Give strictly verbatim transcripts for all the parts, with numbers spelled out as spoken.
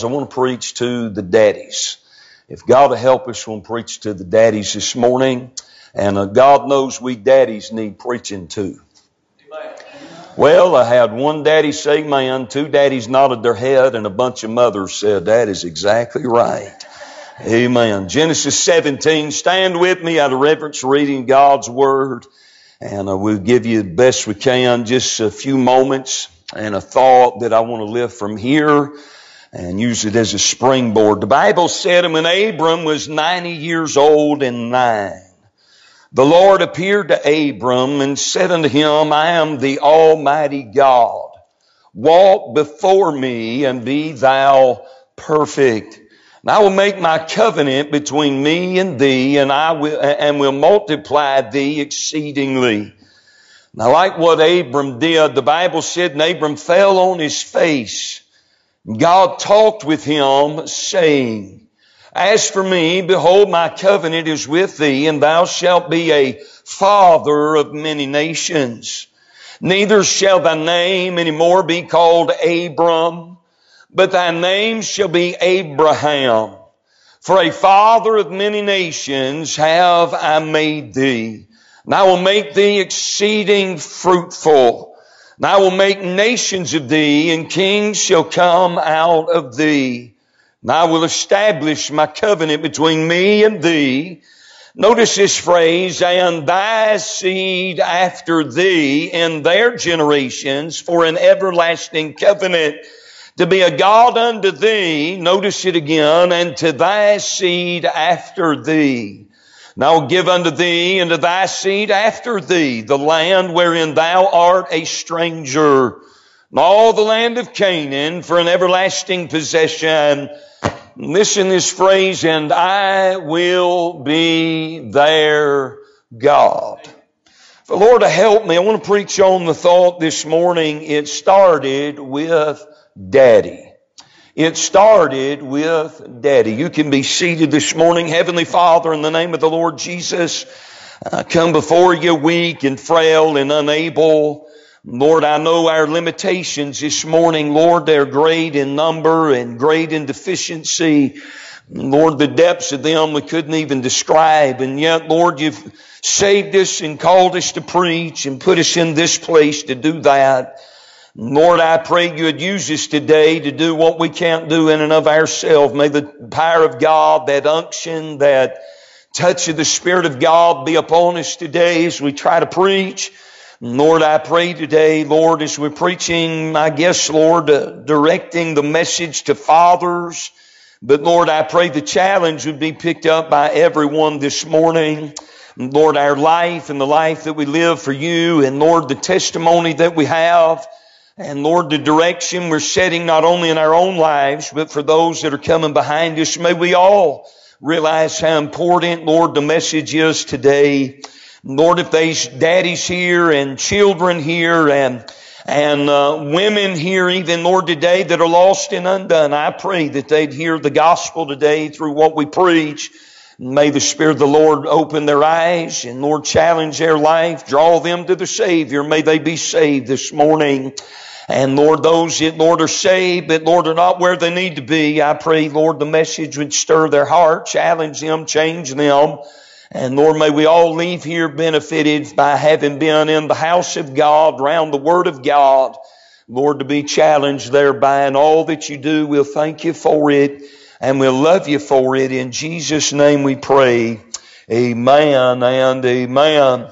I want to preach to the daddies. If God will help us, we'll preach to the daddies this morning. And uh, God knows we daddies need preaching too. Well, I had one daddy say amen, two daddies nodded their head, and a bunch of mothers said, that is exactly right. Amen. Genesis seventeen, stand with me out of reverence reading God's Word. And uh, we'll give you the best we can, just a few moments and a thought that I want to lift from here and use it as a springboard. The Bible said when Abram was ninety years old and nine, the Lord appeared to Abram and said unto him, I am the Almighty God. Walk before me and be thou perfect. And I will make my covenant between me and thee, and I will, and will multiply thee exceedingly. Now, like what Abram did, the Bible said, and Abram fell on his face. God talked with him, saying, as for me, behold, my covenant is with thee, and thou shalt be a father of many nations. Neither shall thy name any more be called Abram, but thy name shall be Abraham. For a father of many nations have I made thee. And I will make thee exceeding fruitful. And I will make nations of thee, and kings shall come out of thee. And I will establish my covenant between me and thee. Notice this phrase, and thy seed after thee in their generations for an everlasting covenant, to be a God unto thee, notice it again, and to thy seed after thee. And I will give unto thee and to thy seed after thee the land wherein thou art a stranger, and all the land of Canaan for an everlasting possession. Listen this phrase, and I will be their God. For the Lord to help me, I want to preach on the thought this morning. It started with Daddy. It started with Daddy. You can be seated this morning. Heavenly Father, in the name of the Lord Jesus, I come before you weak and frail and unable. Lord, I know our limitations this morning. Lord, they're great in number and great in deficiency. Lord, the depths of them we couldn't even describe. And yet, Lord, you've saved us and called us to preach and put us in this place to do that. Lord, I pray you would use us today to do what we can't do in and of ourselves. May the power of God, that unction, that touch of the Spirit of God be upon us today as we try to preach. Lord, I pray today, Lord, as we're preaching, I guess, Lord, uh, directing the message to fathers. But Lord, I pray the challenge would be picked up by everyone this morning. Lord, our life and the life that we live for you, and Lord, the testimony that we have, and Lord, the direction we're setting not only in our own lives, but for those that are coming behind us. May we all realize how important, Lord, the message is today. Lord, if there's daddies here and children here and and uh, women here even, Lord, today that are lost and undone, I pray that they'd hear the gospel today through what we preach. May the Spirit of the Lord open their eyes and, Lord, challenge their life, draw them to the Savior. May they be saved this morning. And, Lord, those that, Lord, are saved, but, Lord, are not where they need to be, I pray, Lord, the message would stir their heart, challenge them, change them. And Lord, may we all leave here benefited by having been in the house of God, around the Word of God. Lord, to be challenged thereby, and all that you do, we'll thank you for it, and we'll love you for it. In Jesus' name we pray. Amen and amen.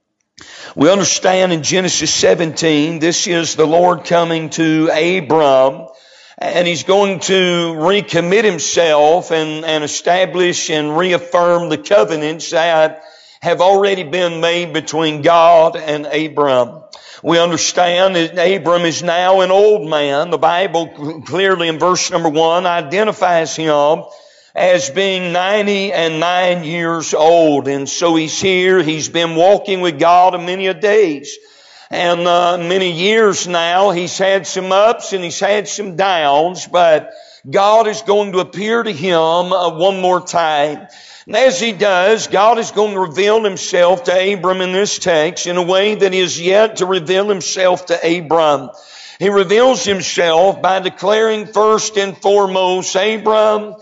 We understand in Genesis seventeen, this is the Lord coming to Abram. And he's going to recommit himself and, and establish and reaffirm the covenants that have already been made between God and Abram. We understand that Abram is now an old man. The Bible clearly in verse number one identifies him as being ninety and nine years old. And so he's here. He's been walking with God a many a days. And uh, many years now, he's had some ups and he's had some downs, but God is going to appear to him uh, one more time. And as he does, God is going to reveal himself to Abram in this text in a way that he is yet to reveal himself to Abram. He reveals Himself by declaring first and foremost, Abram,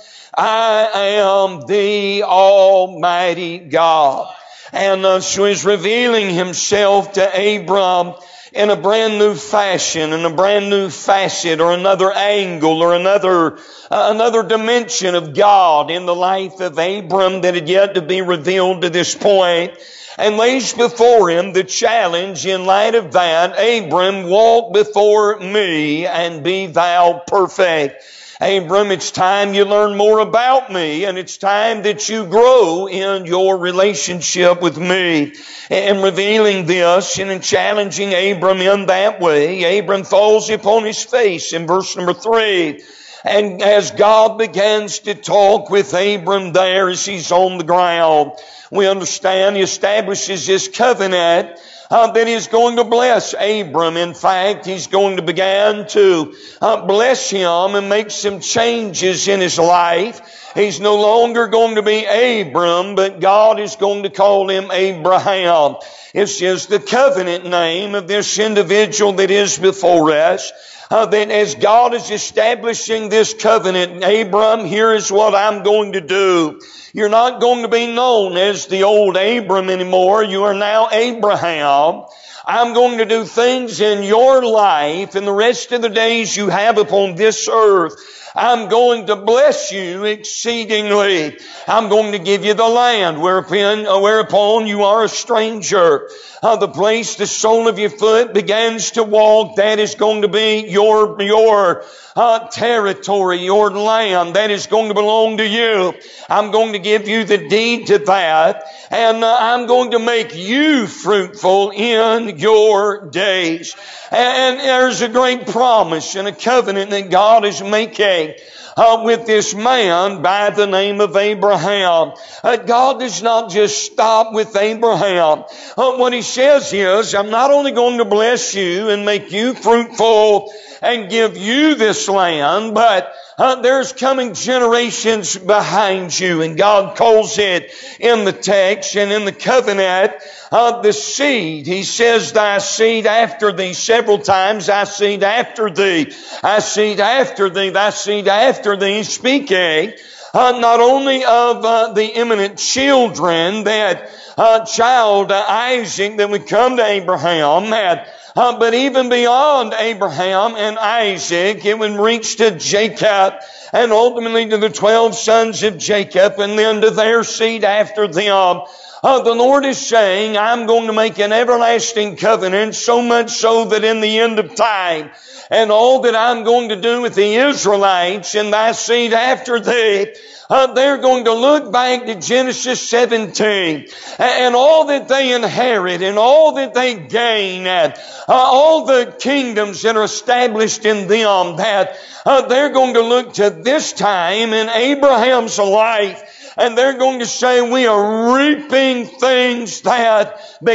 I am the Almighty God. And uh, so He's revealing Himself to Abram in a brand new fashion, in a brand new facet, or another angle, or another uh, another dimension of God in the life of Abram that had yet to be revealed to this point, and lays before him the challenge in light of that, Abram, walk before me and be thou perfect. Abram, it's time you learn more about me, and it's time that you grow in your relationship with me. And revealing this and in challenging Abram in that way, Abram falls upon his face in verse number three. And as God begins to talk with Abram there as he's on the ground, we understand He establishes this covenant Uh, that He's going to bless Abram. In fact, He's going to begin to uh, bless him and make some changes in his life. He's no longer going to be Abram, but God is going to call him Abraham. It's just the covenant name of this individual that is before us. Uh, that as God is establishing this covenant, Abram, here is what I'm going to do. You're not going to be known as the old Abram anymore. You are now Abraham. I'm going to do things in your life and the rest of the days you have upon this earth. I'm going to bless you exceedingly. I'm going to give you the land whereupon, whereupon you are a stranger. Uh, the place the sole of your foot begins to walk, that is going to be your, your uh, territory, your land. That is going to belong to you. I'm going to give you the deed to that. And uh, I'm going to make you fruitful in your days. And there's a great promise and a covenant that God is making uh, with this man by the name of Abraham. Uh, God does not just stop with Abraham. Uh, what He says is, I'm not only going to bless you and make you fruitful and give you this land, but Uh, there's coming generations behind you, and God calls it in the text and in the covenant uh, the seed. He says, thy seed after thee several times, thy seed after thee, thy seed after thee, thy seed after thee, speaking uh, not only of uh, the imminent children, that uh, child uh, Isaac that would come to Abraham, that Uh, but even beyond Abraham and Isaac, it would reach to Jacob and ultimately to the twelve sons of Jacob and then to their seed after them. Uh, the Lord is saying, I'm going to make an everlasting covenant, so much so that in the end of time, and all that I'm going to do with the Israelites and thy seed after thee, Uh, they're going to look back to Genesis seventeen and all that they inherit and all that they gain and uh, all the kingdoms that are established in them, that uh, they're going to look to this time in Abraham's life, and they're going to say, we are reaping things that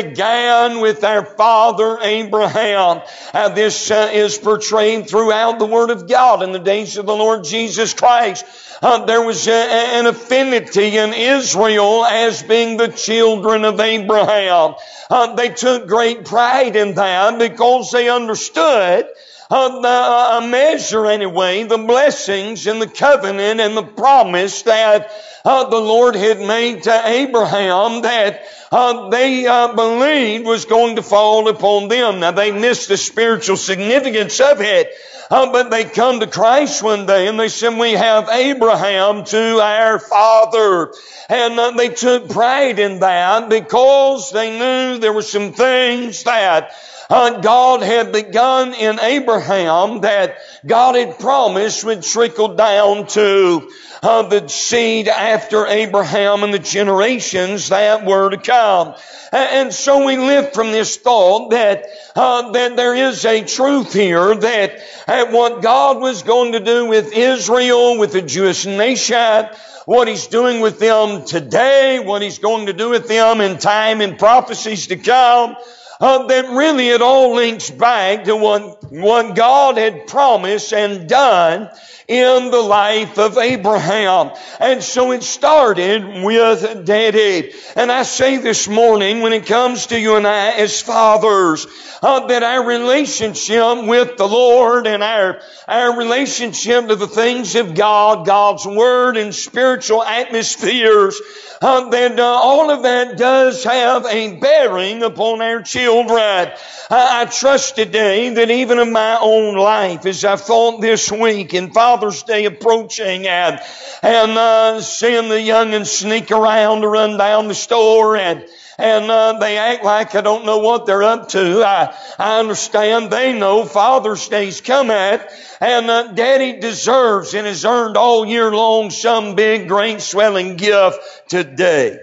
began with our father Abraham. And this uh, is portrayed throughout the Word of God in the days of the Lord Jesus Christ. Uh, there was a, an affinity in Israel as being the children of Abraham. Uh, they took great pride in that because they understood Uh, the, a measure anyway, the blessings and the covenant and the promise that uh, the Lord had made to Abraham, that uh, they uh, believed was going to fall upon them. Now they missed the spiritual significance of it, uh, but they come to Christ one day and they said, we have Abraham to our father. And uh, they took pride in that because they knew there were some things that Uh, God had begun in Abraham that God had promised would trickle down to uh, the seed after Abraham and the generations that were to come. And so we live from this thought that uh, that there is a truth here that uh, what God was going to do with Israel, with the Jewish nation, what He's doing with them today, what He's going to do with them in time and prophecies to come, Uh, that really it all links back to what what God had promised and done in the life of Abraham. And so it started with Daddy. And I say this morning, when it comes to you and I as fathers, uh, that our relationship with the Lord and our, our relationship to the things of God, God's Word and spiritual atmospheres, uh, that uh, all of that does have a bearing upon our children. I, I trust today that even in my own life, as I thought this week in Father's Day approaching and, and uh, seeing the young'uns sneak around to run down the store and And uh, they act like I don't know what they're up to. I, I understand they know Father's Day's coming, and uh, Daddy deserves and has earned all year long some big, great, swelling gift today.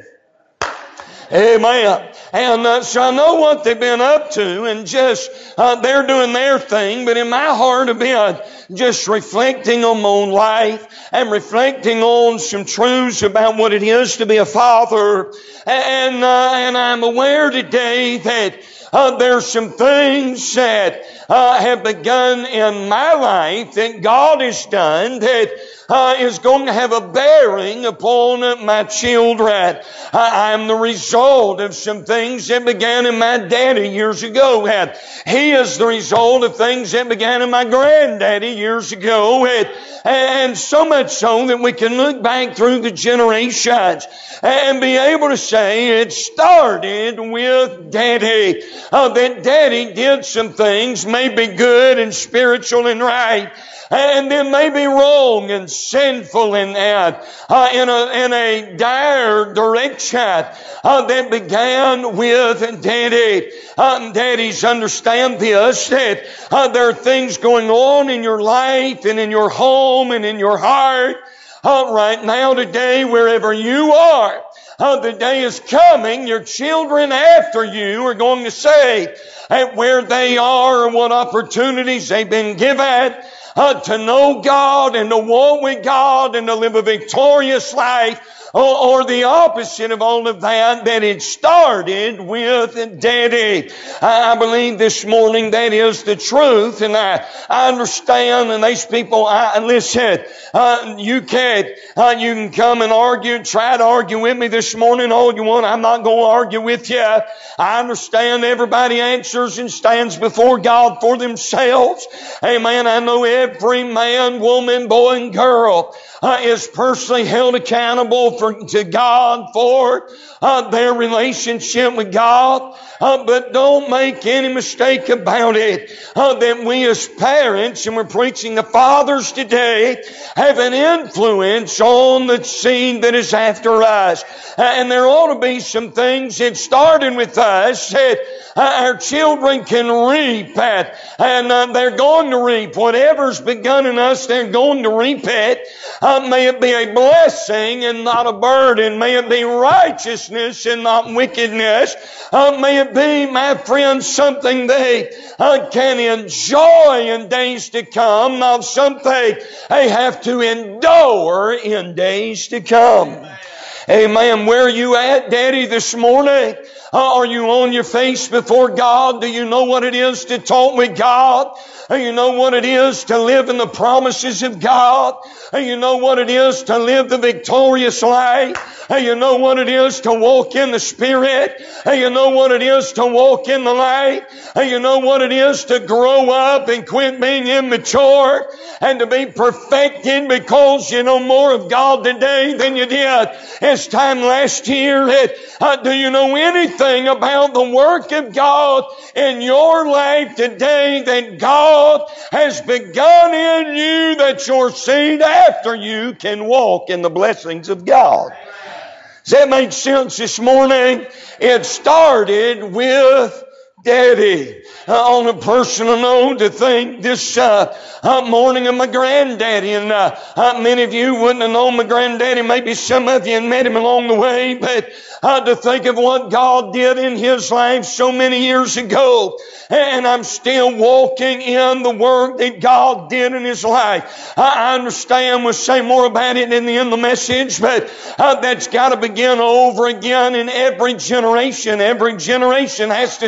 Amen. And uh, so I know what they've been up to, and just uh, they're doing their thing. But in my heart, I've been just reflecting on my own life and reflecting on some truths about what it is to be a father. And uh, and I'm aware today that uh, there's some things that uh, have begun in my life that God has done that Uh, is going to have a bearing upon uh, my children. Uh, I'm the result of some things that began in my daddy years ago. And he is the result of things that began in my granddaddy years ago. And, and so much so that we can look back through the generations and be able to say it started with Daddy. Uh, that Daddy did some things, maybe good and spiritual and right, and then maybe wrong and sinful and uh, uh, in a in a dire direction uh, that began with Daddy. Uh, daddies, understand this, that uh, there are things going on in your life and in your home and in your heart uh, right now today, wherever you are. Uh, the day is coming, your children after you are going to say at where they are and what opportunities they've been given Uh, to know God and to walk with God and to live a victorious life, or, or the opposite of all of that, that it started with Daddy. I, I believe this morning that is the truth, and I, I understand, and these people, I, listen, uh, you can uh, you can come and argue, try to argue with me this morning all you want. I'm not going to argue with you. I understand everybody answers and stands before God for themselves. Amen. I know every man, woman, boy, and girl uh, is personally held accountable for, to God for uh, their relationship with God. Uh, but don't make any mistake about it, uh, that we as parents, and we're preaching to fathers today, have an influence on the seed that is after us. Uh, and there ought to be some things that started with us that uh, our children can reap at, and uh, they're going to reap. Whatever's begun in us, they're going to reap it. Uh, may it be a blessing and not a burden. May it be righteousness and not wickedness. Uh, may it be, my friends, something they uh, can enjoy in days to come, not something they have to endure in days to come. Amen. Where are you at, Daddy, this morning? Uh, are you on your face before God? Do you know what it is to talk with God? Do you know what it is to live in the promises of God? Do you know what it is to live the victorious life? Do you know what it is to walk in the Spirit? Do you know what it is to walk in the light? Do you know what it is to grow up and quit being immature and to be perfected because you know more of God today than you did this time last year? Uh, do you know anything about the work of God in your life today that God has begun in you, that your seed after you can walk in the blessings of God? Does that make sense this morning? It started with Daddy. Uh, on a personal note, to think this uh, uh, morning of my granddaddy, and uh, uh, many of you wouldn't have known my granddaddy, maybe some of you had met him along the way, but uh, to think of what God did in his life so many years ago, and I'm still walking in the work that God did in his life. I understand we'll say more about it in the end of the message, but uh, that's got to begin over again in every generation. Every generation has to start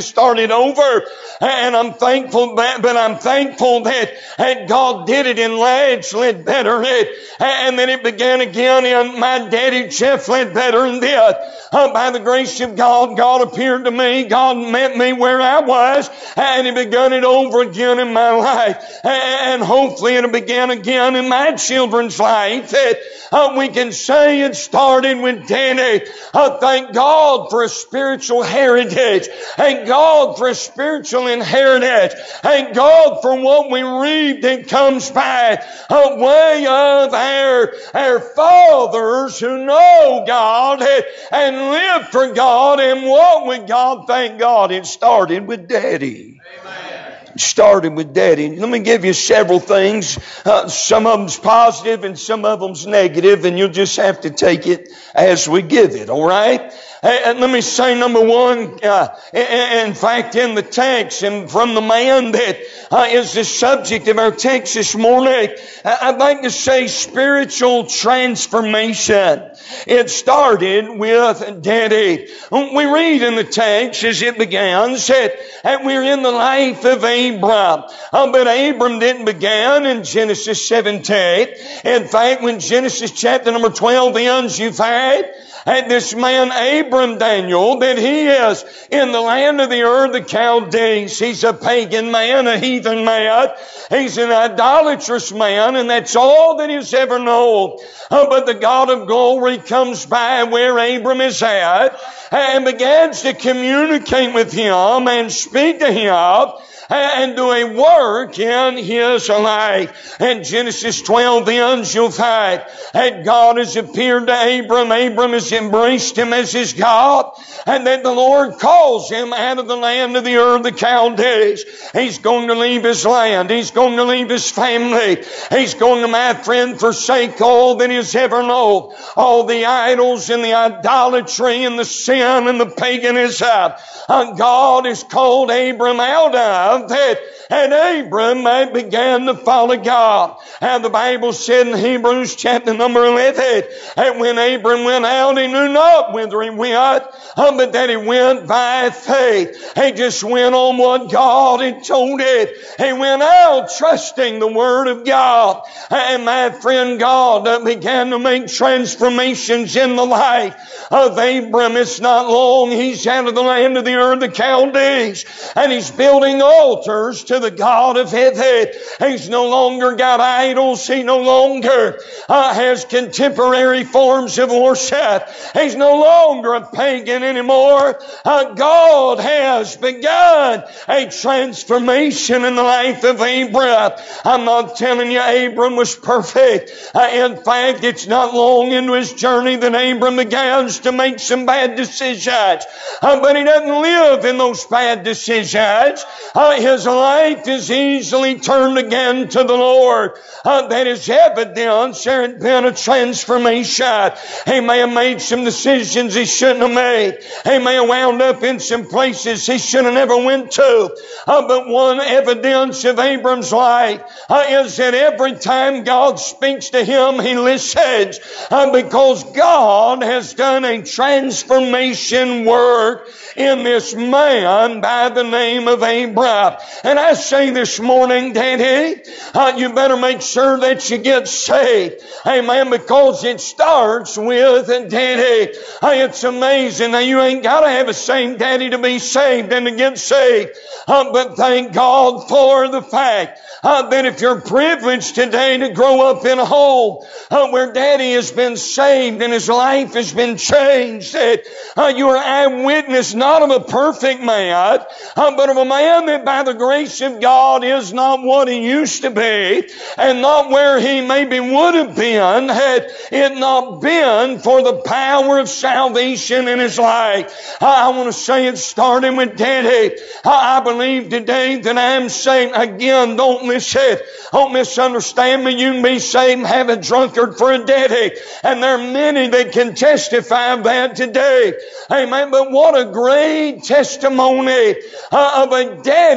started over. And I'm thankful that, but I'm thankful that, that God did it in Ledge Ledbetter. And then it began again in my daddy, Jeff Ledbetter, and this. Uh, by the grace of God, God appeared to me. God met me where I was. And He begun it over again in my life. And hopefully it'll begin again in my children's life. That uh, we can say it started with Daddy. Uh, thank God for a spiritual heritage. Thank God for a spiritual inheritance. Thank God for what we read that comes by a way of our, our fathers who know God and live for God and walk with God. Thank God it started with Daddy. Amen. Started with Daddy. Let me give you several things. Uh, some of them's positive and some of them's negative, and you'll just have to take it as we give it, all right? And let me say, number one, uh, in fact, in the text and from the man that uh, is the subject of our text this morning, I'd like to say spiritual transformation. It started with Daddy. We read in the text as it begins that, that we're in the life of Abram. Uh, but Abram didn't begin in Genesis seventeen. In fact, when Genesis chapter number twelve ends, you find and this man Abram, Daniel, that he is in the land of the Ur, the Chaldees. He's a pagan man, a heathen man. He's an idolatrous man, and that's all that he's ever known. Uh, but the God of glory comes by where Abram is at and begins to communicate with him and speak to him and do a work in his life. In Genesis twelve ends, you'll find that God has appeared to Abram. Abram has embraced Him as his God. And then the Lord calls him out of the land of the Ur, the Chaldees. He's going to leave his land. He's going to leave his family. He's going to, my friend, forsake all that he's ever known. All the idols and the idolatry and the sin and the paganism. Uh, God has called Abram out of that, and Abram began to follow God. And the Bible said in Hebrews chapter number eleven, and when Abram went out, he knew not whither he went, but that he went by faith. He just went on what God had told him. He went out trusting the Word of God. And my friend, God began to make transformations in the life of Abram. It's not long. He's out of the land of the Ur, the Chaldees, and he's building altars to the God of heaven. He's no longer got idols. He no longer uh, has contemporary forms of worship. He's no longer a pagan anymore. Uh, God has begun a transformation in the life of Abram. I'm not telling you Abram was perfect. Uh, in fact, it's not long into his journey that Abram begins to make some bad decisions. Uh, but he doesn't live in those bad decisions. Uh, his life is easily turned again to the Lord. Uh, that is evidence there had been a transformation. He may have made some decisions he shouldn't have made. He may have wound up in some places he should have never went to. Uh, but one evidence of Abram's life uh, is that every time God speaks to him, he listens. Uh, because God has done a transformation work in this man by the name of Abram. And I say this morning, Daddy, uh, you better make sure that you get saved. Amen. Because it starts with Daddy. Uh, it's amazing. Now, you ain't got to have a saved daddy to be saved and to get saved. Uh, but thank God for the fact uh, that if you're privileged today to grow up in a home uh, where Daddy has been saved and his life has been changed, that uh, you are eyewitness not of a perfect man, uh, but of a man that by the grace of God is not what he used to be, and not where he maybe would have been had it not been for the power of salvation in his life. Uh, I want to say it starting with Daddy. Uh, I believe today that I'm saved. Again, don't miss it. Don't misunderstand me. You can be saved and have a drunkard for a daddy. And there are many that can testify of that today. Amen. But what a great testimony uh, of a daddy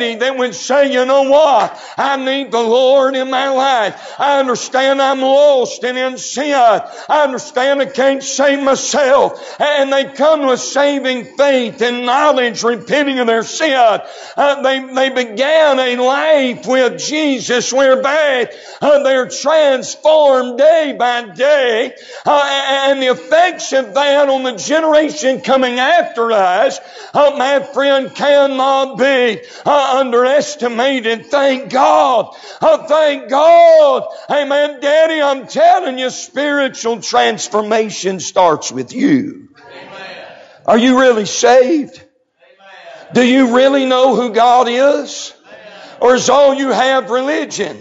daddy that would say, you know what? I need the Lord in my life. I understand I'm lost and in sin. I understand I can't save myself. And they come to a saving faith and knowledge, repenting of their sin. Uh, they, they began a life with Jesus whereby uh, they're transformed day by day. Uh, and the effects of that on the generation coming after us, uh, my friend, cannot be uh, underestimated. Thank God. Uh, thank God. Amen. Daddy, I'm telling you, spiritual transformation starts with you. Amen. Are you really saved? Amen. Do you really know who God is? Amen. Or is all you have religion?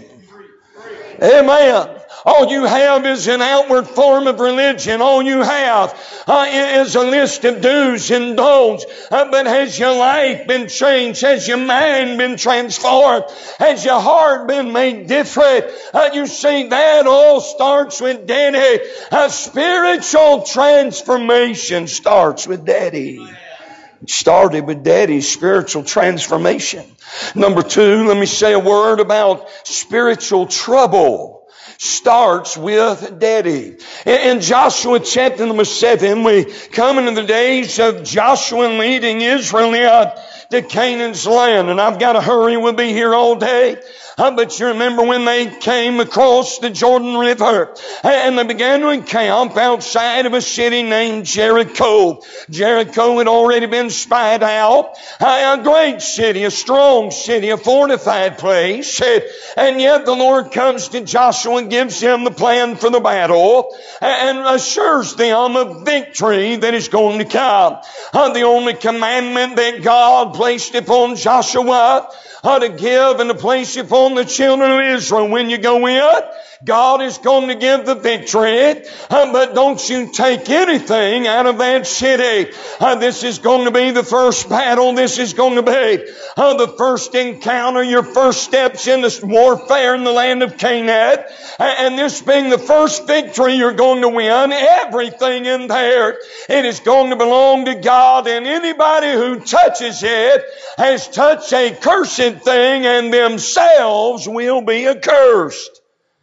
Amen. All you have is an outward form of religion. All you have uh, is a list of do's and don'ts. Uh, but has your life been changed? Has your mind been transformed? Has your heart been made different? Uh, you see, that all starts with Daddy. Uh, spiritual transformation starts with Daddy. It started with Daddy's spiritual transformation. Number two, let me say a word about spiritual trouble. Starts with Daddy. In Joshua chapter number seven, we come into the days of Joshua leading Israel to Canaan's land. And I've got to hurry, we'll be here all day. Uh, but you remember when they came across the Jordan River and they began to encamp outside of a city named Jericho. Jericho had already been spied out. Uh, a great city, a strong city, a fortified place. And yet the Lord comes to Joshua and gives him the plan for the battle and assures them of victory that is going to come. Uh, the only commandment that God placed upon Joshua uh, to give and to place upon the children of Israel when you go in, God is going to give the victory, uh, but don't you take anything out of that city. Uh, this is going to be the first battle. This is going to be uh, the first encounter, your first steps in this warfare in the land of Canaan. And this being the first victory you're going to win, everything in there, it is going to belong to God. And anybody who touches it has touched a cursed thing, and themselves will be accursed.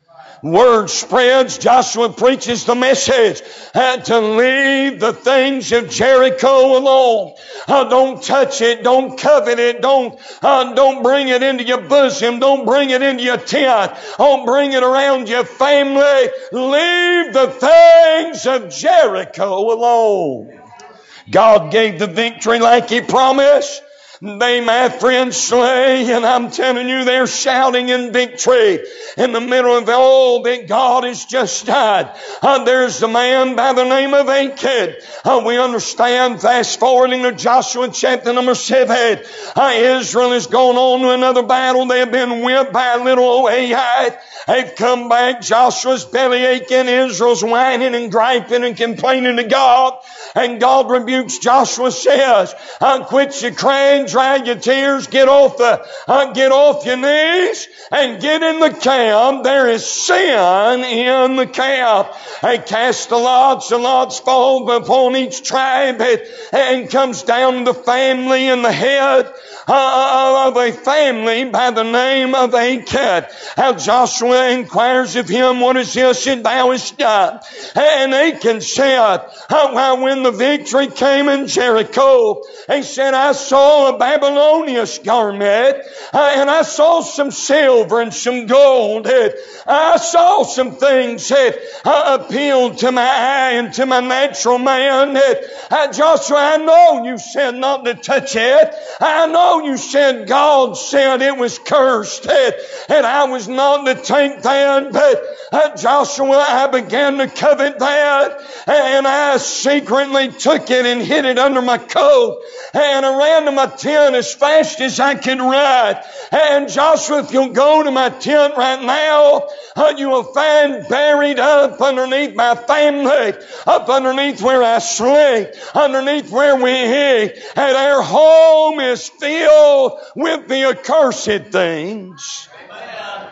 Word spreads, Joshua preaches the message uh, to leave the things of Jericho alone. Uh, don't touch it, don't covet it, don't uh, don't bring it into your bosom, don't bring it into your tent, don't bring it around your family. Leave the things of Jericho alone. God gave the victory like He promised. They, my friends, slay, and I'm telling you, they're shouting in victory in the middle of all that God has just done. Uh, there's a man by the name of Achan. Uh, we understand, fast forwarding to Joshua chapter number seven, uh, Israel has gone on to another battle. They have been whipped by little old Ai. They've come back. Joshua's belly aching. Israel's whining and griping and complaining to God. And God rebukes Joshua, says, uh, quit your crying, dry your tears, get off the, uh, get off your knees and get in the camp. There is sin in the camp. They cast the lots, the lots fall upon each tribe and comes down to the family and the head uh, of a family by the name of Achan. How Joshua inquires of him, what is this that thou hast done? And Achan said, uh, when the victory came in Jericho, he said, I saw a Babylonian garment, uh, and I saw some silver and some gold. And I saw some things that uh, appealed to my eye and to my natural man. And, uh, Joshua, I know you said not to touch it. I know you said God said it was cursed, and, and I was not to take that. But uh, Joshua, I began to covet that, and I secretly took it and hid it under my coat, and I ran to my tent as fast as I could run. And Joshua, if you'll go to my tent right now, uh, you will find buried up underneath my family, up underneath where I sleep, underneath where we eat, and our home is filled with the accursed things. Amen.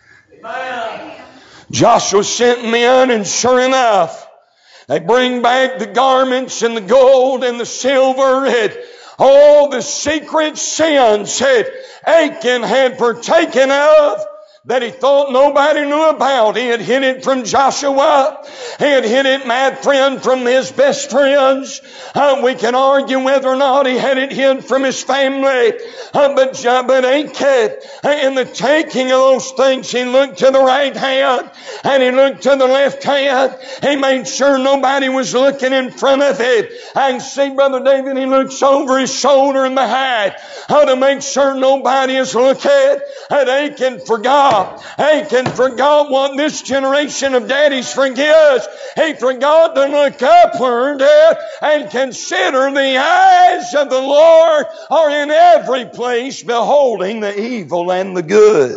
Amen. Joshua sent men, and sure enough, they bring back the garments and the gold and the silver and all the secret sins that Achan had partaken of, that he thought nobody knew about. He had hid it from Joshua. He had hid it, my friend, from his best friends. Uh, we can argue whether or not he had it hid from his family. Uh, but, uh, but Achan, uh, in the taking of those things, he looked to the right hand and he looked to the left hand. He made sure nobody was looking in front of him. I can see Brother David, he looks over his shoulder and behind uh, to make sure nobody is looking. And Achan forgot. Achan forgot what this generation of daddies forgets. He forgot to look upward and consider the eyes of the Lord are in every place, beholding the evil and the good.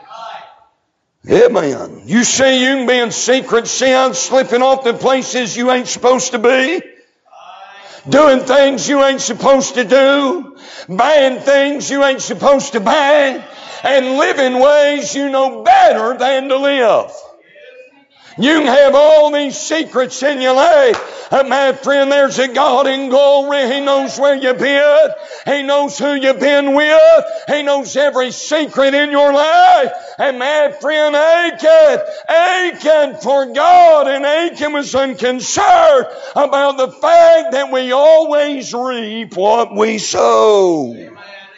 Amen. You say you can be in secret sin, slipping off to places you ain't supposed to be, doing things you ain't supposed to do, buying things you ain't supposed to buy, and live in ways you know better than to live. You can have all these secrets in your life. Uh, my friend, there's a God in glory. He knows where you've been. He knows who you've been with. He knows every secret in your life. And my friend, Achan, Achan forgot, and Achan was unconcerned about the fact that we always reap what we sow. Amen.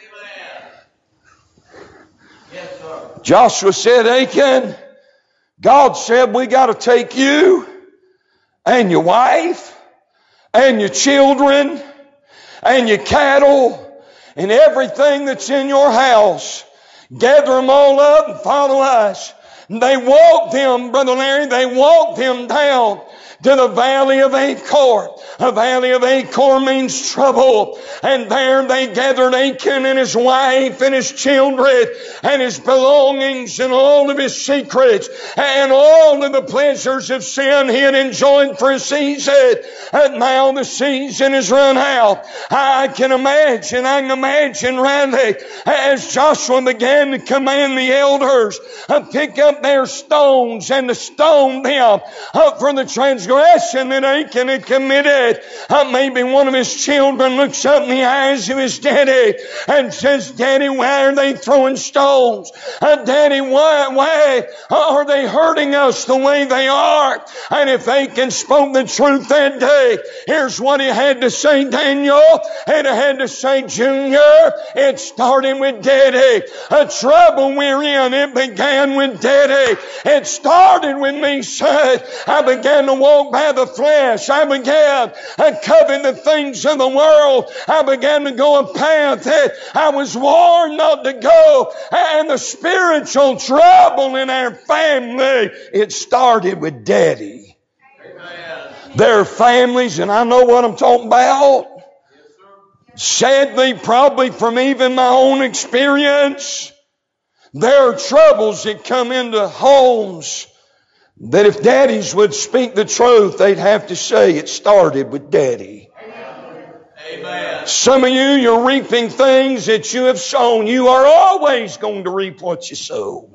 Joshua said, Achan, God said we got to take you and your wife and your children and your cattle and everything that's in your house. Gather them all up and follow us. And they walked them, Brother Larry, they walked them down to the valley of Achor. A valley of Achor means trouble. And there they gathered Achan and his wife and his children and his belongings and all of his secrets and all of the pleasures of sin he had enjoyed for a season. And now the season is run out. I can imagine, I can imagine rightly, as Joshua began to command the elders to pick up their stones and to stone them up for the transgression that Achan had committed. Uh, maybe one of his children looks up in the eyes of his daddy and says, Daddy, why are they throwing stones? Uh, Daddy, why, why are they hurting us the way they are? And if Achan spoke the truth that day, here's what he had to say, Daniel. And he had to say, Junior, it started with Daddy. A trouble we're in, it began with Daddy. It started with me, son. I began to walk by the flesh. I began to covet the things of the world. I began to go a path that I was warned not to go. And the spiritual trouble in our family, it started with Daddy. Amen. There are families, and I know what I'm talking about. Sadly, probably from even my own experience, there are troubles that come into homes that if daddies would speak the truth, they'd have to say it started with Daddy. Amen. Some of you, you're reaping things that you have sown. You are always going to reap what you sow.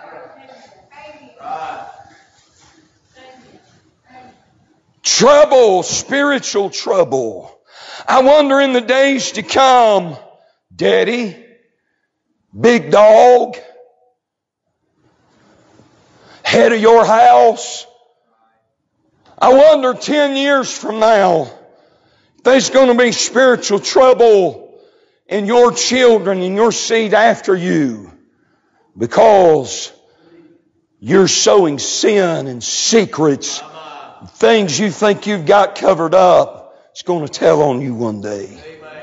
Right. Trouble, spiritual trouble. I wonder in the days to come, Daddy, big dog, head of your house. I wonder ten years from now, if there's going to be spiritual trouble in your children, in your seed after you, because you're sowing sin and secrets, things you think you've got covered up. It's going to tell on you one day.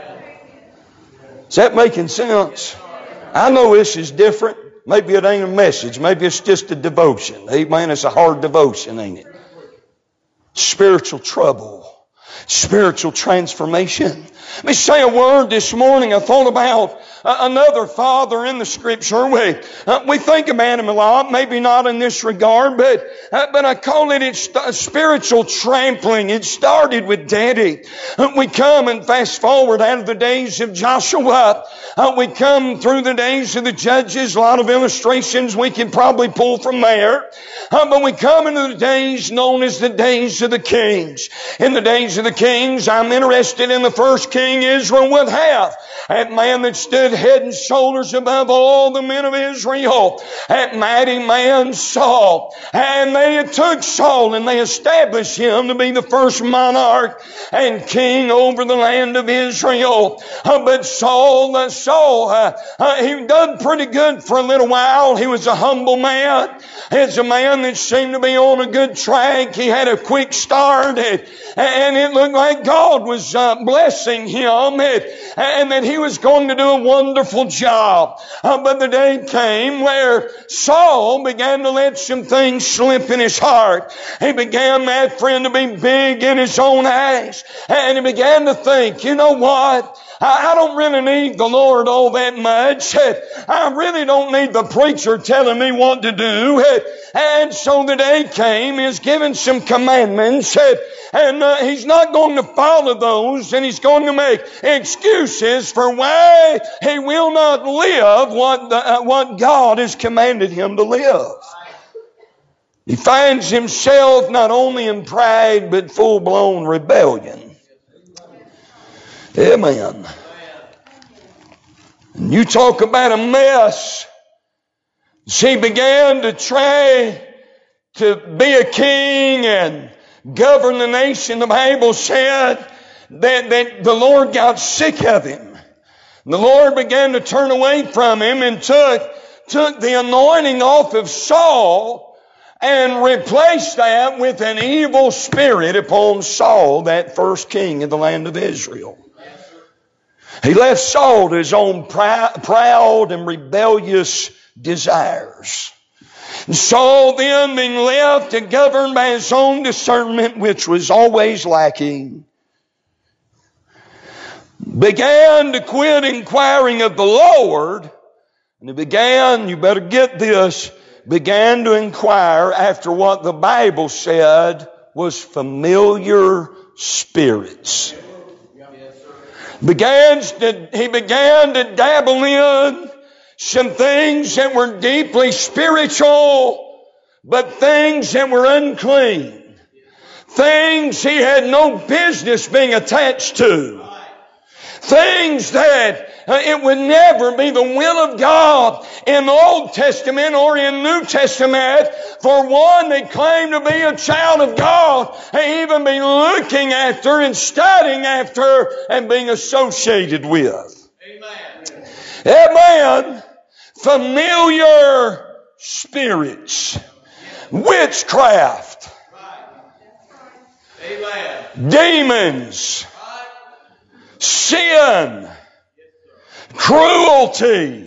Is that making sense? I know this is different. Maybe it ain't a message. Maybe it's just a devotion. Amen. It's a hard devotion, ain't it? Spiritual trouble. Spiritual transformation. Let me say a word this morning. I thought about uh, another father in the Scripture. We, uh, we think about him a lot, maybe not in this regard, but uh, but I call it it's uh, spiritual trampling. It started with Daddy. Uh, we come and fast forward out of the days of Joshua. Uh, we come through the days of the Judges. A lot of illustrations we can probably pull from there. Uh, but we come into the days known as the days of the kings. In the days of the the kings. I'm interested in the first king Israel would have. That man that stood head and shoulders above all the men of Israel. That mighty man Saul. And they took Saul and they established him to be the first monarch and king over the land of Israel. Uh, but Saul, uh, Saul, uh, uh, he done pretty good for a little while. He was a humble man. He's a man that seemed to be on a good track. He had a quick start, and, and it looked like God was uh, blessing him, and, and that he was going to do a wonderful job. Uh, but the day came where Saul began to let some things slip in his heart. He began, that friend, to be big in his own eyes, and he began to think, you know what? I don't really need the Lord all that much. I really don't need the preacher telling me what to do. And so the day came, he's given some commandments, and uh, he's not going to follow those, and he's going to make excuses for why he will not live what, the, uh, what God has commanded him to live. He finds himself not only in pride, but full-blown rebellion. Amen. And you talk about a mess. He began to try to be a king and govern the nation. The Bible said that, that the Lord got sick of him. The Lord began to turn away from him and took, took the anointing off of Saul and replaced that with an evil spirit upon Saul, that first king of the land of Israel. He left Saul to his own proud and rebellious desires. And Saul then, being left to govern by his own discernment, which was always lacking, began to quit inquiring of the Lord, and he began, you better get this, began to inquire after what the Bible said was familiar spirits. Began to, he began to dabble in some things that were deeply spiritual, but things that were unclean. Things he had no business being attached to. Things that uh, it would never be the will of God in the Old Testament or in New Testament for one that claimed to be a child of God and even be looking after and studying after and being associated with. Amen. Amen. Familiar spirits. Witchcraft. Amen. Demons. Sin, cruelty.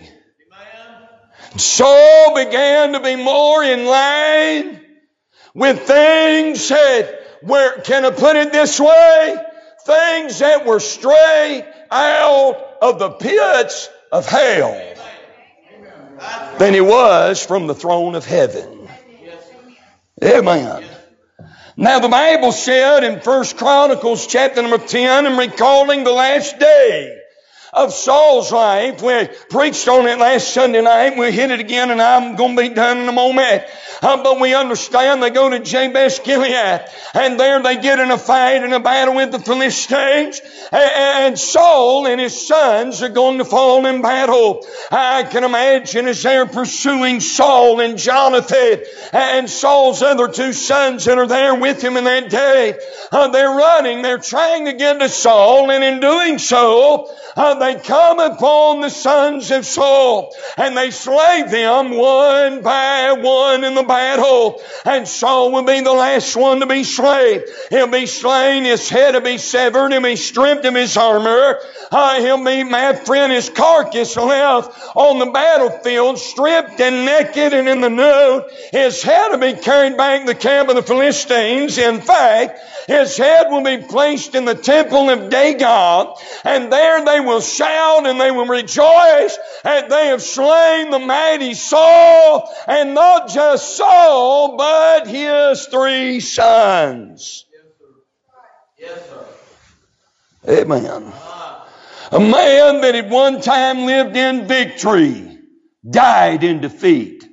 Saul began to be more in line with things that were, can I put it this way? Things that were straight out of the pits of hell than he was from the throne of heaven. Amen. Now the Bible said in First Chronicles chapter number ten, and recalling the last day of Saul's life, we preached on it last Sunday night. We'll hit it again, and I'm going to be done in a moment. Uh, but we understand they go to Jabesh Gilead, and there they get in a fight and a battle with the Philistines, and, and Saul and his sons are going to fall in battle. I can imagine as they're pursuing Saul and Jonathan and Saul's other two sons that are there with him in that day. Uh, they're running, they're trying to get to Saul, and in doing so, uh, they come upon the sons of Saul, and they slay them one by one in the battle. And Saul will be the last one to be slain. He'll be slain, his head will be severed, he'll be stripped of his armor. Uh, he'll be, my friend, his carcass left on the battlefield, stripped and naked and in the nude. His head will be carried back to the camp of the Philistines. In fact, his head will be placed in the temple of Dagon, and there they will shout and they will rejoice that they have slain the mighty Saul, and not just Saul, but his three sons. Yes, sir. Amen. A man that at one time lived in victory died in defeat.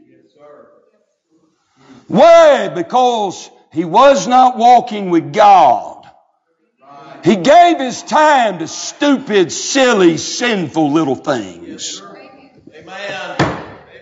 Why? Because he was not walking with God. He gave his time to stupid, silly, sinful little things. Amen.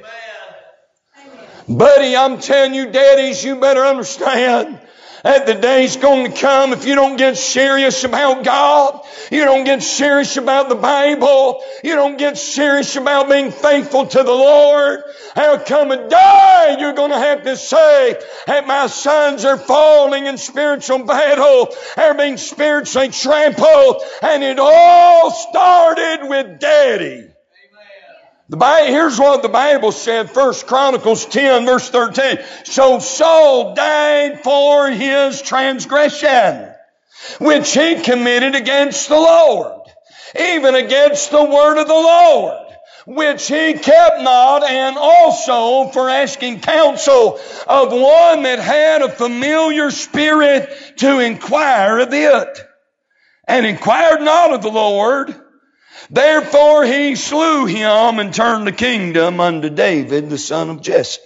Buddy, I'm telling you, daddies, you better understand that the day's going to come if you don't get serious about God, you don't get serious about the Bible, you don't get serious about being faithful to the Lord, there'll come a day you're going to have to say that my sons are falling in spiritual battle, they're being spiritually trampled, and it all started with daddy. The Bible, here's what the Bible said, First Chronicles ten, verse thirteen. So Saul died for his transgression, which he committed against the Lord, even against the word of the Lord, which he kept not, and also for asking counsel of one that had a familiar spirit to inquire of it, and inquired not of the Lord. Therefore he slew him and turned the kingdom unto David, the son of Jesse.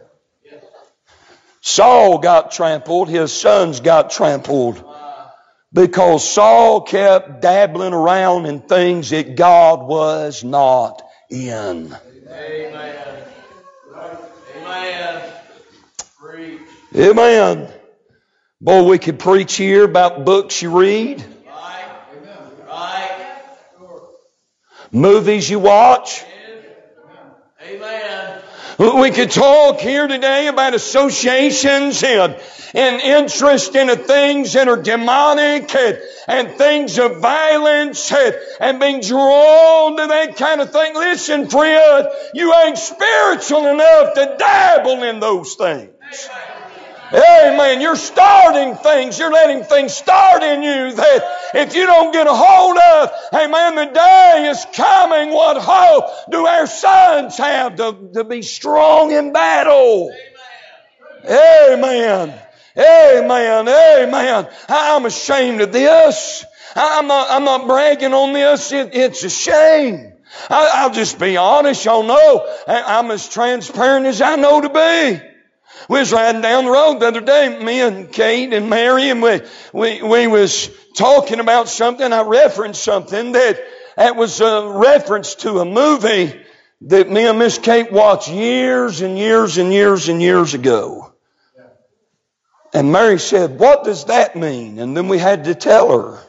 Saul got trampled, his sons got trampled, because Saul kept dabbling around in things that God was not in. Amen. Amen. Preach. Amen. Boy, we could preach here about books you read. Right. Right. Movies you watch. Amen. We could talk here today about associations and, and interest in the things that are demonic and, and things of violence and, and being drawn to that kind of thing. Listen, friend, you ain't spiritual enough to dabble in those things. Amen. You're starting things. You're letting things start in you that if you don't get a hold of, amen, the day is coming. What hope do our sons have to, to be strong in battle? Amen. Amen. Amen. I'm ashamed of this. I'm not, I'm not bragging on this. It, it's a shame. I, I'll just be honest. Y'all know I'm as transparent as I know to be. We was riding down the road the other day, me and Kate and Mary, and we, we, we was talking about something. I referenced something that, that was a reference to a movie that me and Miss Kate watched years and years and years and years ago. And Mary said, "What does that mean?" And then we had to tell her.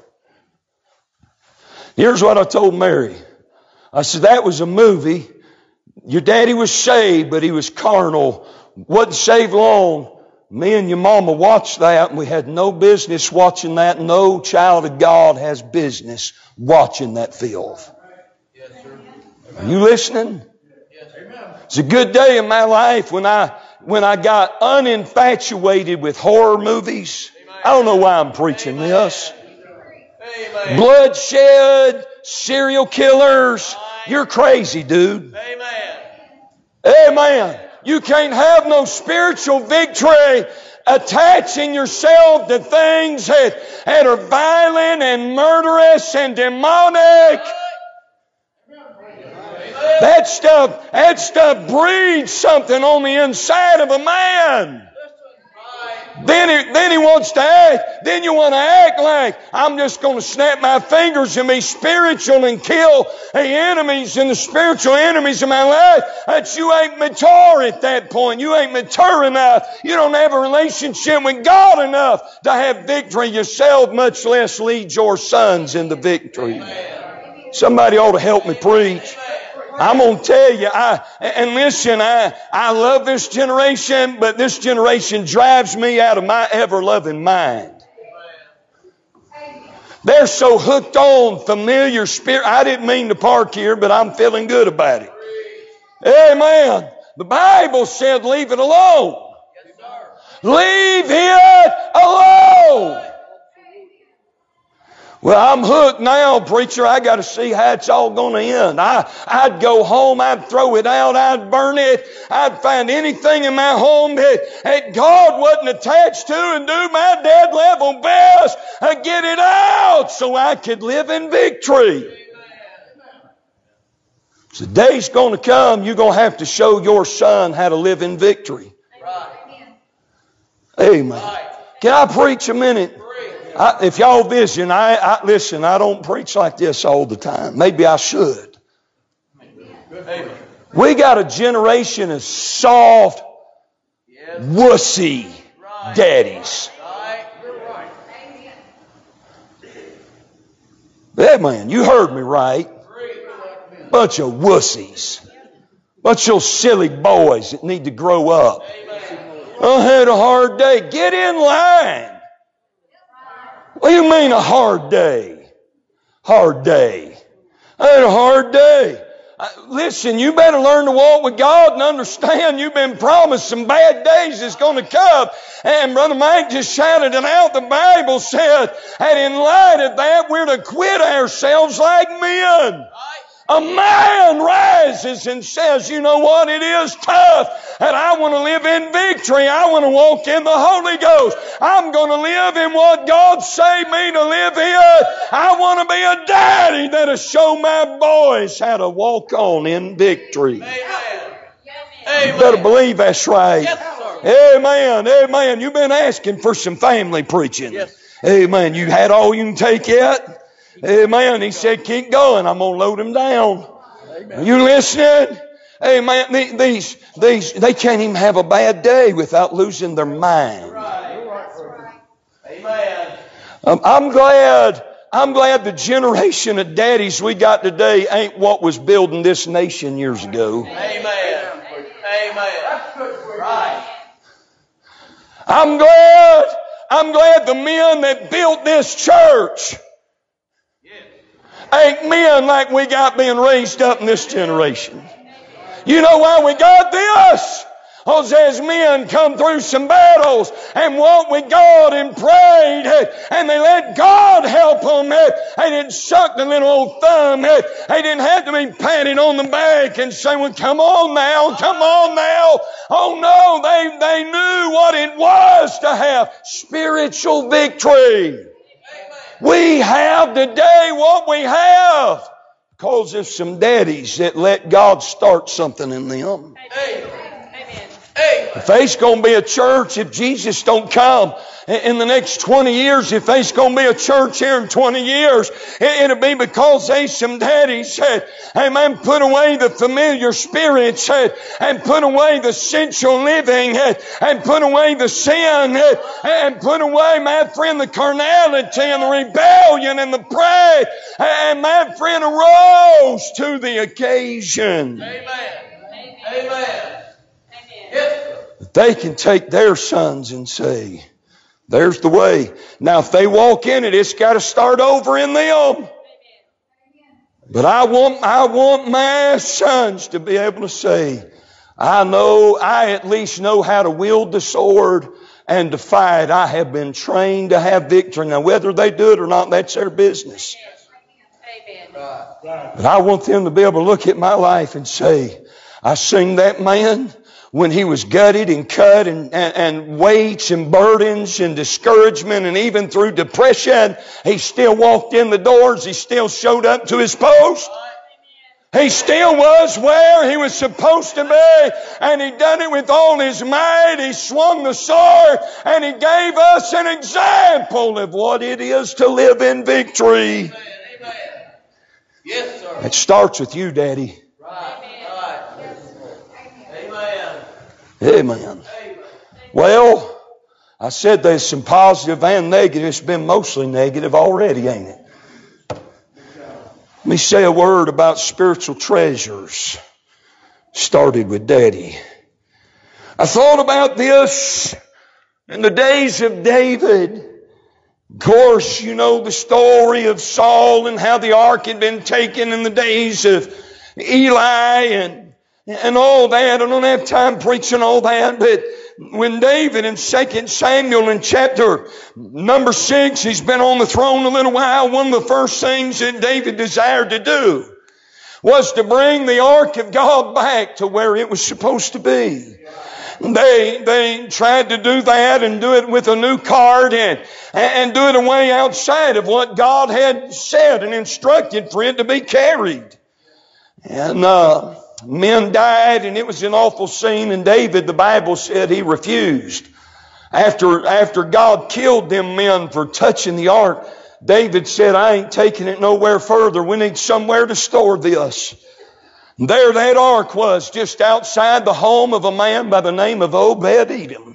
Here's what I told Mary. I said, that was a movie. Your daddy was saved, but he was carnal. Wasn't saved long. Me and your mama watched that, and we had no business watching that. No child of God has business watching that filth. Yes, sir. Are you listening? Yes, amen. It's a good day in my life when I when I got uninfatuated with horror movies. I don't know why I'm preaching this. Amen. Bloodshed, serial killers. You're crazy, dude. Amen. Amen. You can't have no spiritual victory attaching yourself to things that, that are violent and murderous and demonic. That stuff, that stuff breeds something on the inside of a man. Then he, then he wants to act, then you want to act like, I'm just going to snap my fingers and be spiritual and kill the enemies and the spiritual enemies of my life. That you ain't mature at that point. You ain't mature enough. You don't have a relationship with God enough to have victory yourself, much less lead your sons into victory. Somebody ought to help me preach. I'm going to tell you, I, and listen, I, I love this generation, but this generation drives me out of my ever-loving mind. They're so hooked on familiar spirit. I didn't mean to park here, but I'm feeling good about it. Amen. The Bible said leave it alone. Leave it alone. Well, I'm hooked now, preacher. I got to see how it's all going to end. I, I'd go home. I'd throw it out. I'd burn it. I'd find anything in my home that, that God wasn't attached to and do my dad level best and get it out so I could live in victory. So the day's going to come, you're going to have to show your son how to live in victory. Amen. Can I preach a minute? I, if y'all vision, I, I listen, I don't preach like this all the time. Maybe I should. We got a generation of soft, wussy daddies. Amen. You heard me right. Bunch of wussies. Bunch of silly boys that need to grow up. I had a hard day. Get in line. What do you mean a hard day? Hard day. I had a hard day. Listen, you better learn to walk with God and understand you've been promised some bad days is going to come. And Brother Mike just shouted it out. The Bible said, and in light of that, we're to quit ourselves like men. A man rises and says, you know what, it is tough, and I want to live in victory. I want to walk in the Holy Ghost. I'm going to live in what God saved me to live in. I want to be a daddy that'll show my boys how to walk on in victory. Amen. You better believe that's right. Yes, sir. Amen. Amen. You've been asking for some family preaching. Yes. Amen. You had all you can take yet? Amen. He said, keep going. I'm going to load them down. Amen. You listening? Amen. These, these, they can't even have a bad day without losing their mind. Right. Amen. Um, I'm glad, I'm glad the generation of daddies we got today ain't what was building this nation years ago. Amen. Amen. Right. I'm glad, I'm glad the men that built this church ain't men like we got being raised up in this generation. You know why we got this? Because as men come through some battles and walked with God and prayed and they let God help them, they didn't suck the little old thumb. They didn't have to be patted on the back and say, well, come on now, come on now. Oh no, they, they knew what it was to have spiritual victory. We have today what we have because of some daddies that let God start something in them. Amen. If there's going to be a church, if Jesus don't come in the next twenty years, if there's going to be a church here in twenty years, it'll be because there's some daddies that, amen, put away the familiar spirits and put away the sensual living and put away the sin and put away, my friend, the carnality and the rebellion and the pride. And my friend arose to the occasion. Amen. Amen. Yes. They can take their sons and say, there's the way. Now, if they walk in it, it's got to start over in them. But I want, I want my sons to be able to say, I know, I at least know how to wield the sword and to fight. I have been trained to have victory. Now, whether they do it or not, that's their business. But I want them to be able to look at my life and say, I seen that man when he was gutted and cut and, and, and weights and burdens and discouragement and even through depression, he still walked in the doors. He still showed up to his post. He still was where he was supposed to be, and he done it with all his might. He swung the sword, and he gave us an example of what it is to live in victory. Amen. Yes, sir. It starts with you, Daddy. Right. Right. Amen. Amen. Well, I said there's some positive and negative. It's been mostly negative already, ain't it? Let me say a word about spiritual treasures. Started with Daddy. I thought about this in the days of David. Of course, you know the story of Saul and how the ark had been taken in the days of Eli and, and all that. I don't have time preaching all that, but when David in Second Samuel in chapter number six, he's been on the throne a little while. One of the first things that David desired to do was to bring the ark of God back to where it was supposed to be. They, they tried to do that and do it with a new cart and, and do it away outside of what God had said and instructed for it to be carried. And, uh, men died and it was an awful scene, and David, the Bible said, he refused. After, after God killed them men for touching the ark, David said, I ain't taking it nowhere further. We need somewhere to store this. There that ark was, just outside the home of a man by the name of Obed-Edom.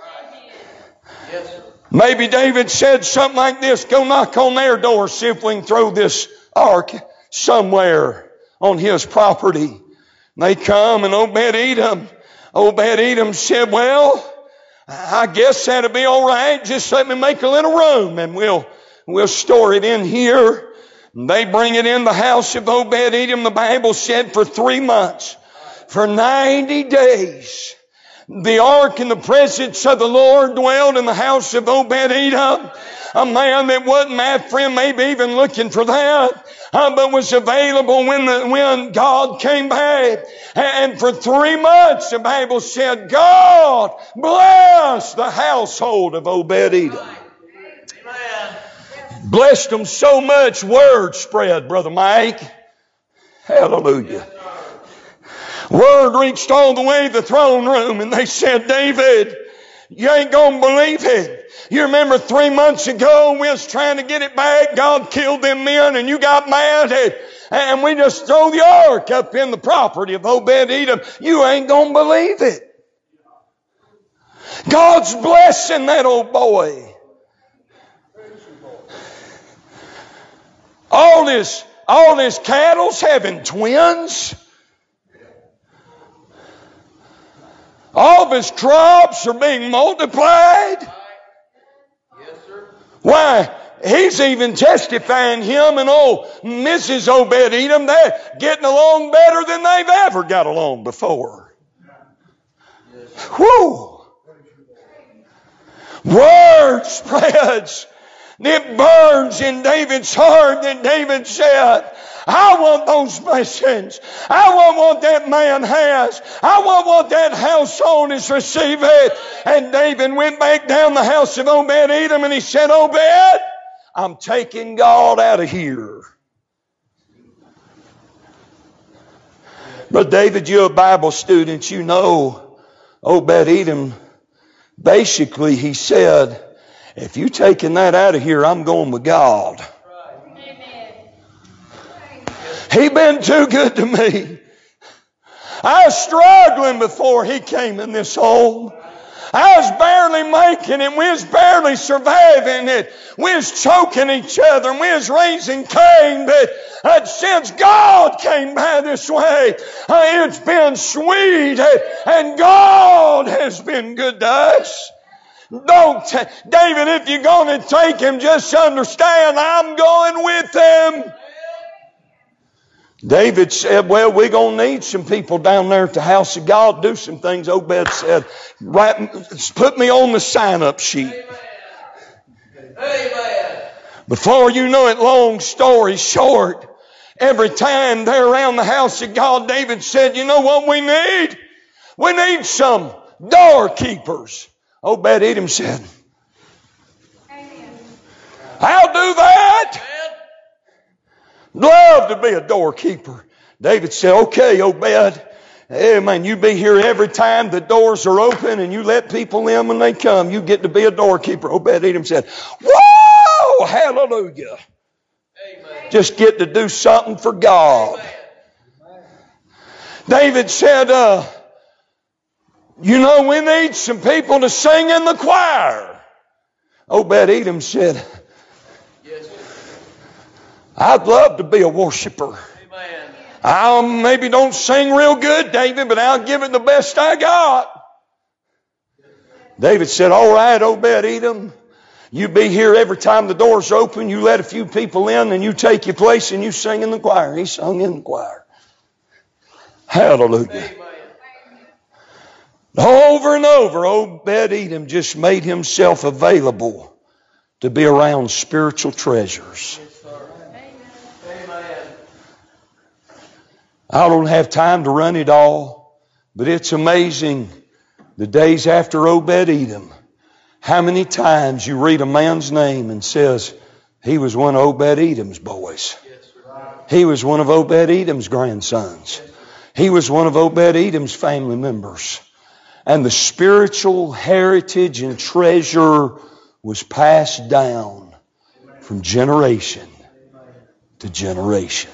Maybe David said something like this, go knock on their door, see if we can throw this ark somewhere on his property. And they come, and Obed-Edom, Obed-Edom said, well, I guess that'll be all right. Just let me make a little room and we'll, we'll store it in here. And they bring it in the house of Obed-Edom. The Bible said for three months, for ninety days, the ark in the presence of the Lord dwelled in the house of Obed-Edom. A man that wasn't my friend, maybe even looking for that, uh, but was available when the, when God came back. And for three months, the Bible said, God bless the household of Obed-Edom. Amen. Blessed them so much, word spread, Brother Mike. Hallelujah. Word reached all the way to the throne room, and they said, David, you ain't gonna believe it. You remember three months ago we was trying to get it back. God killed them men and you got mad at, and we just throw the ark up in the property of Obed-Edom. You ain't gonna believe it. God's blessing that old boy. All this, all this cattle's having twins. All of his crops are being multiplied. Yes, sir. Why? He's even testifying, him and old Missus Obed-Edom, they're getting along better than they've ever got along before. Yes. Whew! Word spreads. It burns in David's heart that David said, I want those blessings. I want what that man has. I want what that household is receiving. And David went back down the house of Obed-Edom and he said, Obed, I'm taking God out of here. But David, you're a Bible student. You know Obed-Edom, basically he said, if you taking that out of here, I'm going with God. He been too good to me. I was struggling before he came in this home. I was barely making it. We was barely surviving it. We was choking each other and we was raising Cain. But uh, since God came by this way, uh, it's been sweet. And God has been good to us. Don't, t- David, if you're going to take him, just understand I'm going with him. David said, well, we're going to need some people down there at the house of God, do some things. Obed said, right, put me on the sign-up sheet. Amen. Amen. Before you know it, long story short, every time they're around the house of God, David said, you know what we need? We need some doorkeepers. Obed-Edom said, I'll do that. Love to be a doorkeeper. David said, okay, Obed, hey man, you be here every time the doors are open and you let people in when they come. You get to be a doorkeeper. Obed-Edom said, whoa, hallelujah. Amen. Just get to do something for God. Amen. David said, uh, you know, we need some people to sing in the choir. Obed-Edom said, yes, I'd love to be a worshiper. Amen. I maybe don't sing real good, David, but I'll give it the best I got. David said, all right, Obed-Edom, you be here every time the doors open. You let a few people in and you take your place and you sing in the choir. He sung in the choir. Hallelujah. Amen. Over and over, Obed-Edom just made himself available to be around spiritual treasures. Amen. I don't have time to run it all, but it's amazing the days after Obed-Edom, how many times you read a man's name and says, he was one of Obed-Edom's boys. He was one of Obed-Edom's grandsons. He was one of Obed-Edom's family members. And the spiritual heritage and treasure was passed down from generation to generation.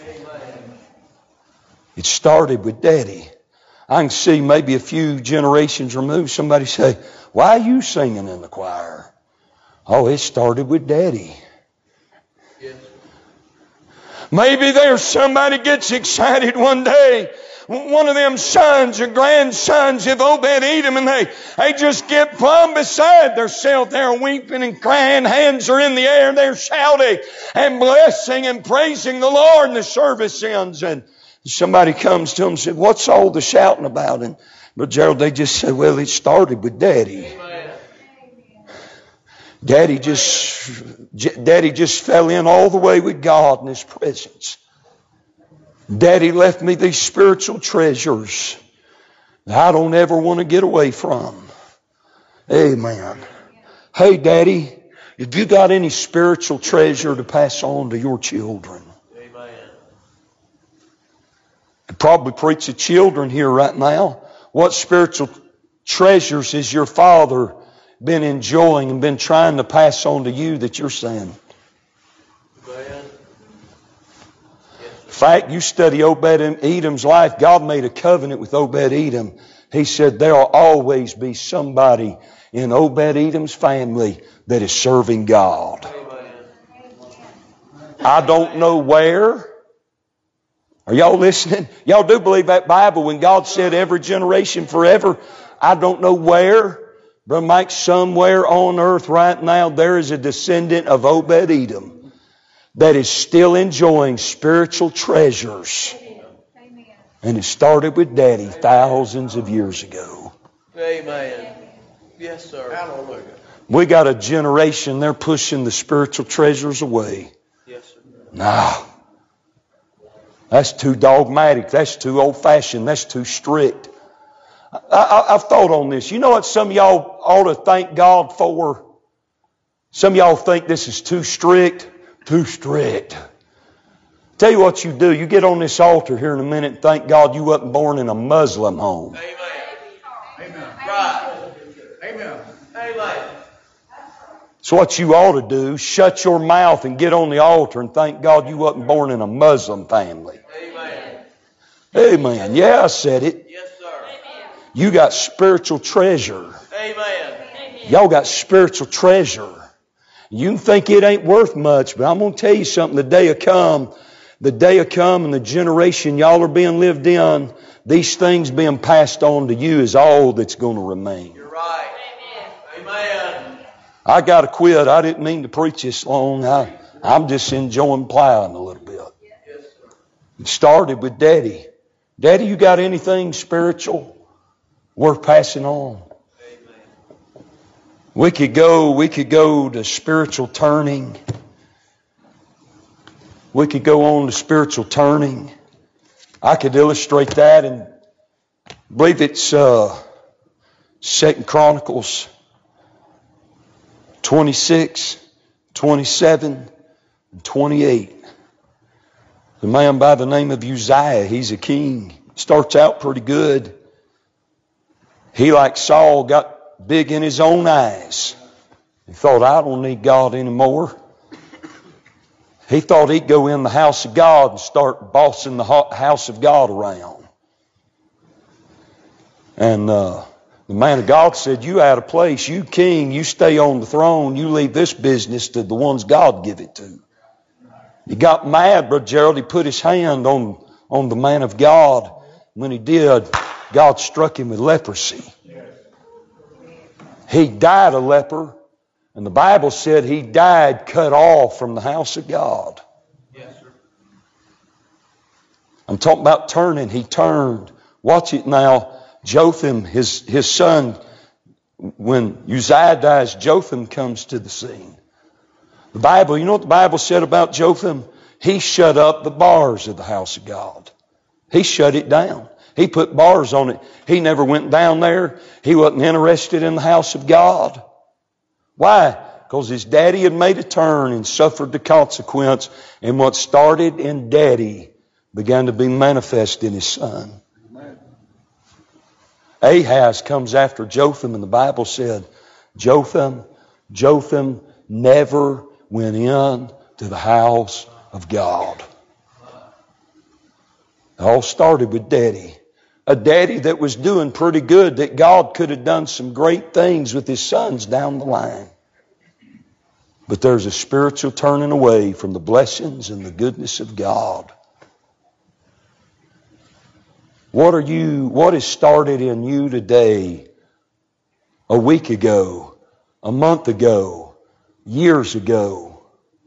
It started with Daddy. I can see maybe a few generations removed, somebody say, why are you singing in the choir? Oh, it started with Daddy. Yes. Maybe there's somebody gets excited one day, one of them sons or grandsons of Obed-Edom, and they, they just get plumb beside themselves. They're weeping and crying. Hands are in the air. They're shouting and blessing and praising the Lord. And the service ends. And somebody comes to them and said, what's all the shouting about? And Brother Gerald, they just said, well, it started with Daddy. Amen. Daddy just, Daddy just fell in all the way with God in His presence. Daddy left me these spiritual treasures that I don't ever want to get away from. Amen. Hey, Daddy, if you got any spiritual treasure to pass on to your children, Amen. I probably preach to children here right now. What spiritual treasures has your father been enjoying and been trying to pass on to you that you're saying? Amen. In fact, you study Obed-Edom's life. God made a covenant with Obed-Edom. He said there will always be somebody in Obed-Edom's family that is serving God. Amen. I don't know where. Are y'all listening? Y'all do believe that Bible when God said every generation forever? I don't know where. Brother Mike, somewhere on earth right now there is a descendant of Obed-Edom that is still enjoying spiritual treasures. Amen. And it started with Daddy thousands of years ago. Amen. Yes, sir. Hallelujah. We got a generation, they're pushing the spiritual treasures away. Yes, sir. Nah. That's too dogmatic. That's too old-fashioned. That's too strict. I, I, I've thought on this. You know what some of y'all ought to thank God for? Some of y'all think this is too strict. Too strict. Tell you what you do. You get on this altar here in a minute and thank God you wasn't born in a Muslim home. Amen. Amen. Right. Amen. Amen. So what you ought to do, shut your mouth and get on the altar and thank God you wasn't born in a Muslim family. Amen. Amen. Yeah, I said it. Yes, sir. You got spiritual treasure. Amen. Y'all got spiritual treasure. You can think it ain't worth much, but I'm going to tell you something. The day will come, the day will come and the generation y'all are being lived in, these things being passed on to you is all that's going to remain. You're right. Amen. I got to quit. I didn't mean to preach this long. I, I'm just enjoying plowing a little bit. Yes, sir. It started with Daddy. Daddy, you got anything spiritual worth passing on? Amen. We could go, we could go to spiritual turning. We could go on to spiritual turning. I could illustrate that, and I believe it's uh, Second Chronicles twenty-six, twenty-seven, and twenty-eight. The man by the name of Uzziah, he's a king. Starts out pretty good. He, like Saul, got big in his own eyes. He thought, I don't need God anymore. He thought he'd go in the house of God and start bossing the house of God around. And uh, the man of God said, you out of place. You king, you stay on the throne. You leave this business to the ones God give it to. He got mad, Brother Gerald. He put his hand on, on the man of God. When he did, God struck him with leprosy. He died a leper. And the Bible said he died cut off from the house of God. Yes, sir. I'm talking about turning. He turned. Watch it now. Jotham, his, his son, when Uzziah dies, Jotham comes to the scene. The Bible, you know what the Bible said about Jotham? He shut up the bars of the house of God. He shut it down. He put bars on it. He never went down there. He wasn't interested in the house of God. Why? Because his daddy had made a turn and suffered the consequence. And what started in daddy began to be manifest in his son. Ahaz comes after Jotham, and the Bible said, Jotham, Jotham never went in to the house of God. It all started with daddy. A daddy that was doing pretty good, that God could have done some great things with his sons down the line. But there's a spiritual turning away from the blessings and the goodness of God. What are you, what has started in you today, a week ago, a month ago, years ago,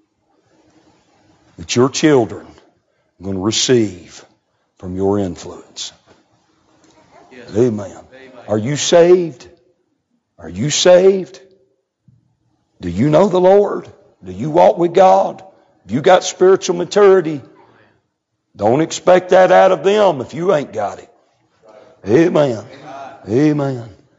that your children are going to receive from your influence? Yes. Amen. Amen. Are you saved? Are you saved? Do you know the Lord? Do you walk with God? Have you got spiritual maturity? Don't expect that out of them if you ain't got it. Amen. Amen.